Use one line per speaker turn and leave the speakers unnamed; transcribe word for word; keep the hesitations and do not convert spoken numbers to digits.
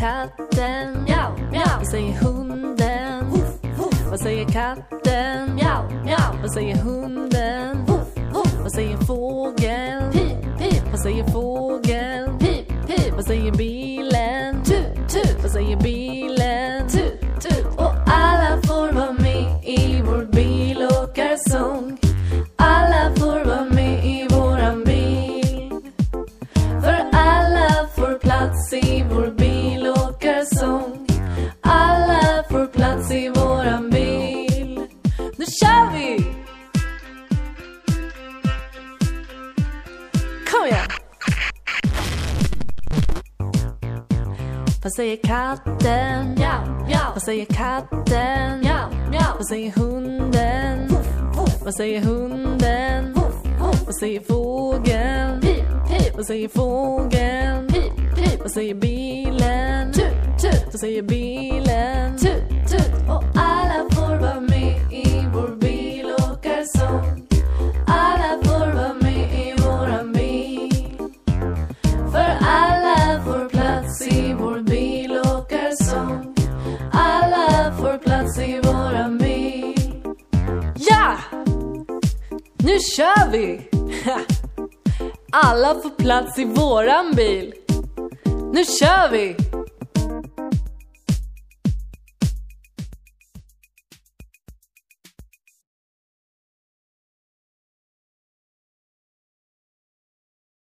katten?
Miau, miau.
Vad säger hunden?
Woof, woof.
Vad säger katten?
Miau, miau.
Vad säger hunden?
Woof, woof.
Vad säger fågeln?
Pip, pip.
Vad säger fågeln?
Pip, pip.
Vad säger bilen?
Tut, tut.
Vad säger bilen?
Tut, tut.
Och alla får vara med i vår bilåkarsång. Alla får vara med i våran bil. För alla får plats i vår bilåkarsång. Alla får plats i våran bil. Nu kör vi! Kom igen! Vad säger katten?
Miau, miau.
Vad säger katten?
Miau, miau.
Vad säger hunden?
Woof, woof.
Vad säger hunden?
Woof, woof.
Vad säger fågeln?
Pip, pip.
Vad säger fågeln?
Pip, pip.
Vad säger bilen?
Tut, tut.
Vad säger bilen?
Tut, tut.
Och alla får vara med i vår bilåkarsång. Alla får vara med i våran bil. För alla får plats i vår bilåkarsång. Alla får plats i våran bil. Ja! Nu kör vi! Alla får plats i våran bil. Nu kör vi!